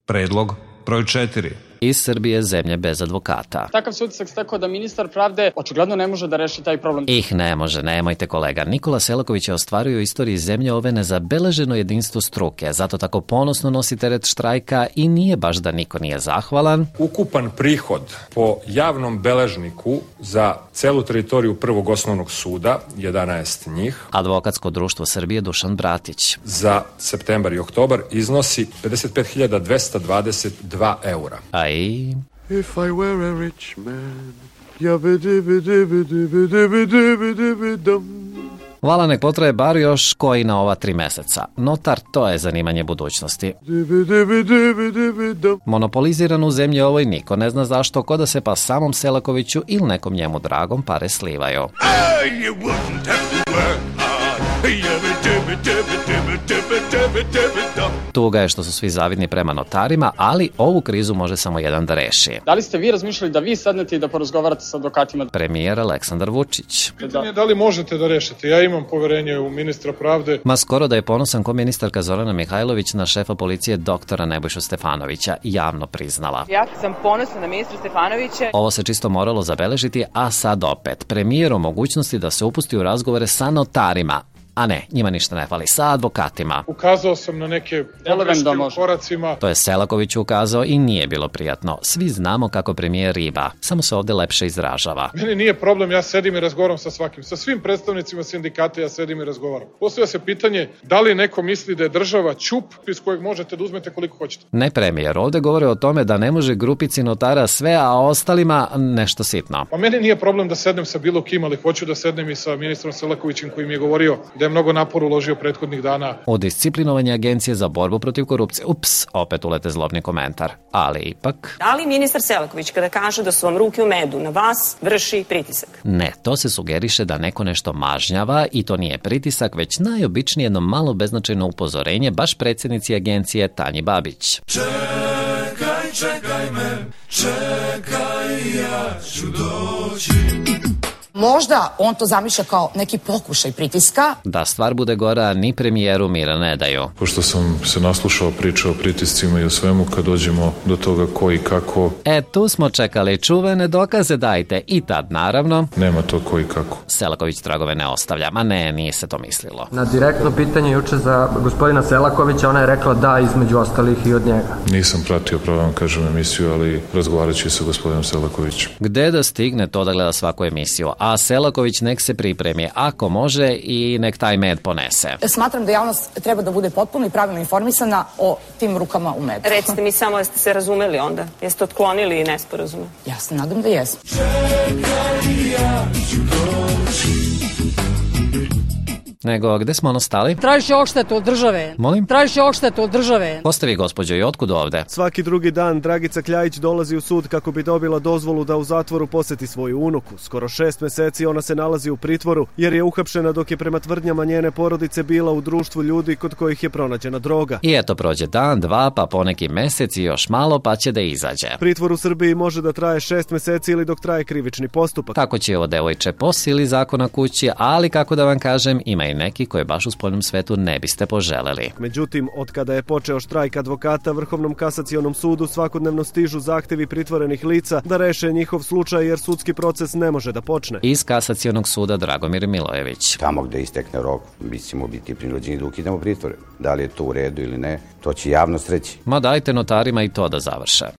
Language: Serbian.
Predlog broj 4. Iz Srbije, zemlje bez advokata. Takav se utisak stekao da ministar pravde očigledno ne može da reši taj problem. Ne može, nemojte kolega. Nikola Selaković je ostvario u istoriji zemlje ove nezabeleženo jedinstvo struke, zato tako ponosno nosi teret štrajka i nije baš da niko nije zahvalan. Ukupan prihod po javnom beležniku za celu teritoriju Prvog osnovnog suda, 11 njih. Advokatsko društvo Srbije Dušan Bratić. Za septembar i oktobar iznosi 55.222 eura. If I were a rich man, Hvala, nek potraje bar još koji na ova 3 meseca. Notar, to je zanimanje budućnosti. Monopoliziran u zemlji ovoj niko ne zna zašto, ko da se pa samom Selakoviću ili nekom njemu dragom pare slivaju. Tuga je što su svi zavidni prema notarima, ali ovu krizu može samo jedan da reši. Da li ste vi razmišljali da vi sednete i da porazgovarate sa advokatima? Premijer Aleksandar Vučić. Pitanje je da li možete da rešite. Ja imam poverenje u ministra pravde. Ma skoro da je ponosan ko ministarka Zorana Mihajlović na šefa policije doktora Nebojšu Stefanovića javno priznala. Ja sam ponosna na ministra Stefanovića. Ovo se čisto moralo zabeležiti, a sad opet. Premijer o mogućnosti da se upusti u razgovore sa notarima. A ne, njima ništa ne fali, sa advokatima. Ukazao sam na neke pogreške u koracima. To je Selaković ukazao i nije bilo prijatno. Svi znamo kako premijer riba, samo se ovde lepše izražava. Meni nije problem, ja sedim i razgovaram sa svakim. Sa svim predstavnicima sindikata ja sedim i razgovaram. Postavlja se pitanje da li neko misli da je država ćup iz kojeg možete da uzmete koliko hoćete. Ne premijer, ovde govore o tome da ne može grupici notara sve, a ostalima nešto sitno. Pa meni nije problem da sednem sa bilo kim, ali hoću da sednem i sa ministrom Selakovićem koji mi je govorio da je mnogo napora uložio prethodnih dana. U disciplinovanje Agencije za borbu protiv korupcije. Opet ulete zlobni komentar. Ali ipak... Da li ministar Selaković kada kaže da su vam ruke u medu na vas vrši pritisak? Ne, to se sugeriše da neko nešto mažnjava i to nije pritisak, već najobičnije jedno malo beznačajno upozorenje baš predsjednici agencije Tanji Babić. Čekaj me, čekaj, ja ću doći. Možda on to zamišlja kao neki pokušaj pritiska. Da stvar bude gora, ni premijeru mira ne daju. Pošto sam se naslušao priča o pritiscima i o svemu, kad dođemo do toga ko i kako... Tu smo čekali, čuvene dokaze dajte. I tad, naravno... Nema to ko i kako. Selaković tragove ne ostavlja. Ma ne, nije se to mislilo. Na direktno pitanje juče za gospodina Selakovića, ona je rekla da, između ostalih i od njega. Nisam pratio, pravo vam kažem, emisiju, ali razgovarat ću sa gospodinom Selakovićem. Gde da stigne to da gleda svaku emisiju? A Selaković nek se pripremi, ako može, i nek taj med ponese. Smatram da javnost treba da bude potpuno i pravilno informisana o tim rukama u medu. Recite mi samo, jeste se razumeli onda? Jeste otklonili nesporazume? Ja se nadam da jesam. Čekaj, ja ću doći. Nego, gde smo ono stali? Tražiš odštetu od države. Molim? Tražiš odštetu od države. Ko ste vi, gospođo, i otkud ovde? Svaki drugi dan Dragica Kljajić dolazi u sud kako bi dobila dozvolu da u zatvoru poseti svoju unuku. Skoro 6 meseci ona se nalazi u pritvoru jer je uhapšena dok je prema tvrdnjama njene porodice bila u društvu ljudi kod kojih je pronađena droga. I eto prođe dan, dva, pa poneki mesec i još malo, pa će da izađe. Pritvor u Srbiji može da traje 6 meseci ili dok traje krivični postupak. Tako će ovo devojče po sili zakona kući, ali kako da vam kažem, ima i neki koje baš u spoljnom svetu ne biste poželeli. Međutim, od kada je počeo štrajk advokata, Vrhovnom kasacionom sudu svakodnevno stižu zahtevi pritvorenih lica da reše njihov slučaj jer sudski proces ne može da počne. Iz kasacionog suda Dragomir Milojević. Tamo gde istekne rok, mi ćemo biti prinuđeni da ukidamo pritvore. Da li je to u redu ili ne, to će javnost reći. Ma dajte notarima i to da završe.